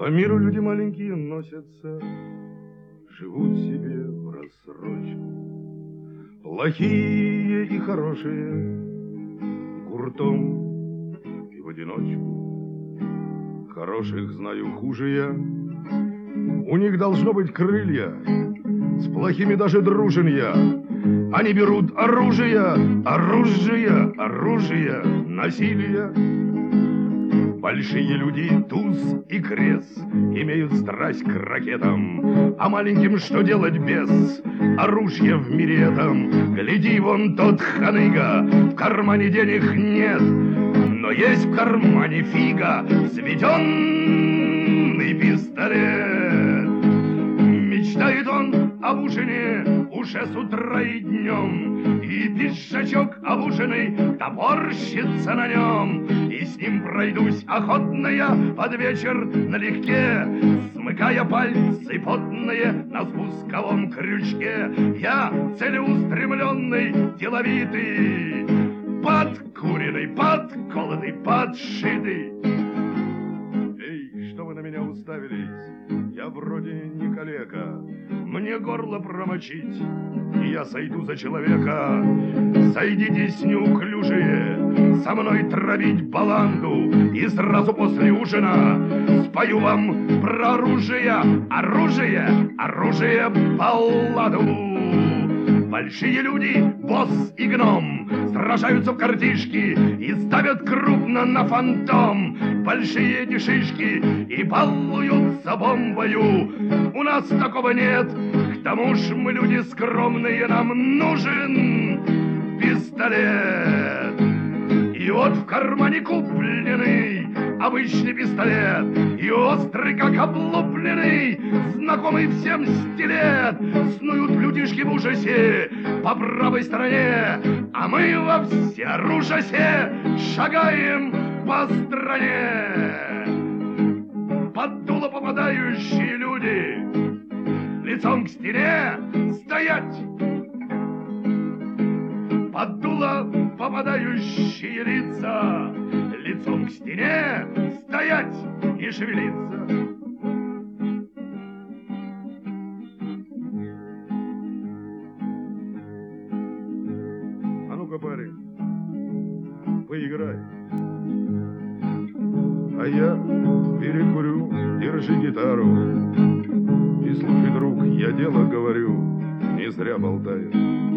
По миру люди маленькие носятся, живут себе в рассрочку. Плохие и хорошие, гуртом и в одиночку. Хороших знаю хуже я, у них должно быть крылья, с плохими даже дружен я. Они берут оружие, оружие, оружие, насилие. Большие люди, туз и крес, имеют страсть к ракетам, а маленьким что делать без оружия в мире этом? Гляди, вон тот ханыга, в кармане денег нет, но есть в кармане фига, взведенный пистолет. Мечтает он об ужине уже с утра и днем, и пиджачок обуженный топорщится на нем. И с ним пройдусь охотно я под вечер налегке, смыкая пальцы потные на спусковом крючке. Я целеустремленный, деловитый, подкуренный, подколотый, подшитый. Эй, что вы на меня уставились? Я вроде не калека, мне горло промочить, и я сойду за человека. Сойдитесь, неуклюжие, со мной травить баланду, и сразу после ужина спою вам про оружие, оружие, оружие, балладу. Большие люди, босс и гном, сражаются в картишки и ставят крупно на фантом большие эти шишки и балуются бомбою. У нас такого нет, к тому ж мы люди скромные, нам нужен пистолет. И вот в кармане купленный обычный пистолет, и острый, как облупленный, знакомый всем стилет. Снуют людишки в ужасе по правой стороне, а мы во всеоружасе шагаем по стране. Под дуло попадающие люди, лицом к стене стоять. Под дуло попадающие лица, лицом к стене стоять и шевелиться. А ну-ка, парень, поиграй. А я перекурю, держи гитару. И слушай, друг, я дело говорю, не зря болтаю.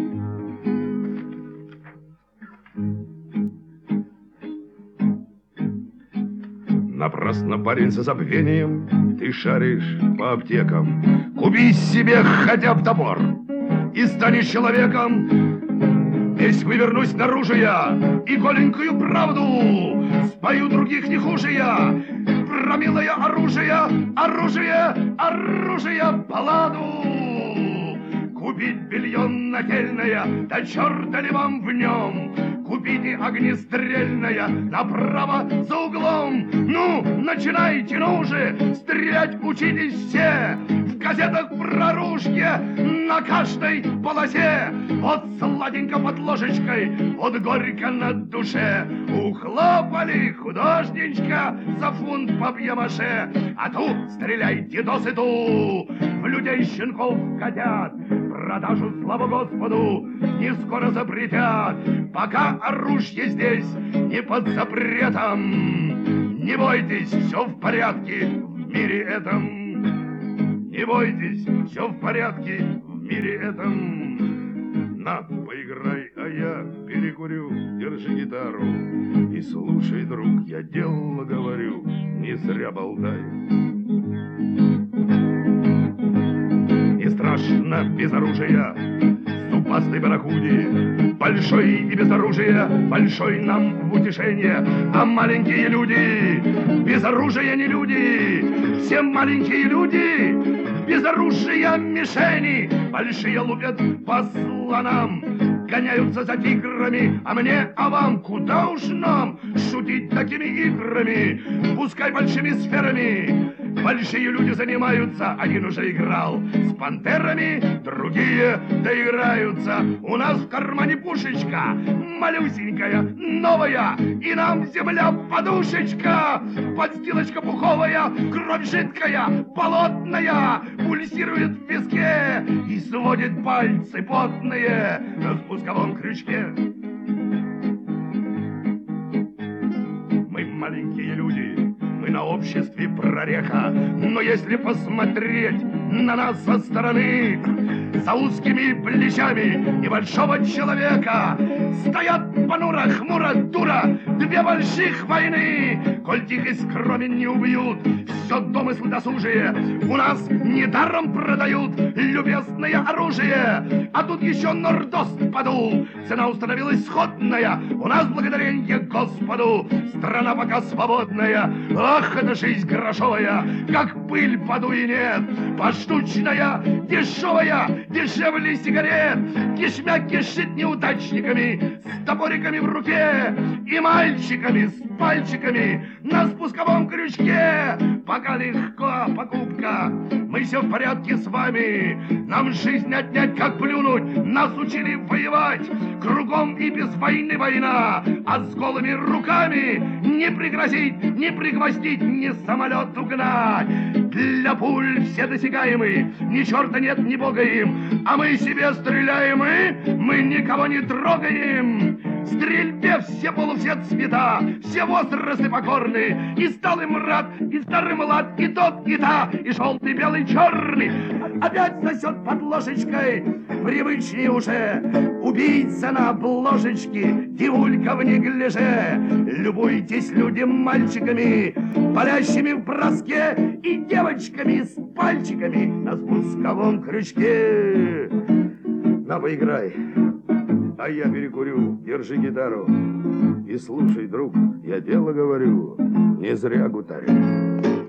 Напрасно, парень, за забвением ты шаришь по аптекам. Купи себе хотя бы топор и станешь человеком. Весь вывернусь наружу я и голенькую правду спою других не хуже я. Про милое оружие, оружие, оружие, балладу. Купить белье нательное, да черта ли вам в нем. Купите огнестрельное направо за углом. Ну, начинайте, ну же, стрелять учитесь все. В газетах про ружье на каждой полосе. Вот сладенько под ложечкой, вот горько на душе. Ухлопали художничка за фунт папье-маше. А тут стреляйте досыту в людей, щенков, котят. Продажу, слава Господу, не скоро запретят, пока оружие здесь не под запретом. Не бойтесь, все в порядке в мире этом. Не бойтесь, все в порядке в мире этом. На, поиграй, а я перекурю, держи гитару. И слушай, друг, я дело говорю, не зря болтаю. Страшно без оружия, зубастой барракуде, большой и без оружия, большой нам в утешение. А маленькие люди без оружия не люди, все маленькие люди без оружия мишени. Большие лупят по слонам, гоняются за тиграми, а мне, а вам, куда уж нам шутить такими играми? Пускай большими сферами большие люди занимаются. Один уже играл с пантерами, другие доиграются. У нас в кармане пушечка, малюсенькая, новая, и нам земля подушечка. Подстилочка пуховая, кровь жидкая, болотная, пульсирует в виске и сводит пальцы потные на спусковом крючке. Мы маленькие люди, мы на обществе прореха, но если посмотреть на нас со стороны, за узкими плечами небольшого человека стоят понуро, хмуро, дура две больших войны. Коль тихо скромен не убьют, все домыслы досужие у нас недаром продают любезное оружие. А тут еще нордост подул, цена установилась сходная. У нас благодарение Господу страна пока свободная. Ах, эта жизнь грошовая, как пыль подуйнет, поштучная, дешевая, дешевле сигарет. Кишмя кишит неудачниками с топориками в руке и мальчиками с пальчиками на спусковом крючке. Пока легко покупка, мы все в порядке с вами. Нам жизнь отнять, как плюнуть, нас учили воевать. Кругом и без войны война, а с голыми руками не пригрозить, не пригвоздить, ни самолет угнать. Для пуль все досягаемы, ни черта нет, ни бога им, а мы себе стреляем, и мы никого не трогаем. В стрельбе все полу, все цвета, все возрасты покорны, и стал им рад, и старый млад, и тот, и та, и желтый, белый, черный. Опять сосет под ложечкой, привычнее уже, убийца на обложечке, девулька в неглиже. Любуйтесь, люди, мальчиками, палящими в броске, и девочками с пальчиками на спусковом крючке. На, поиграй. А я перекурю, держи гитару. И слушай, друг, я дело говорю, не зря гутарю.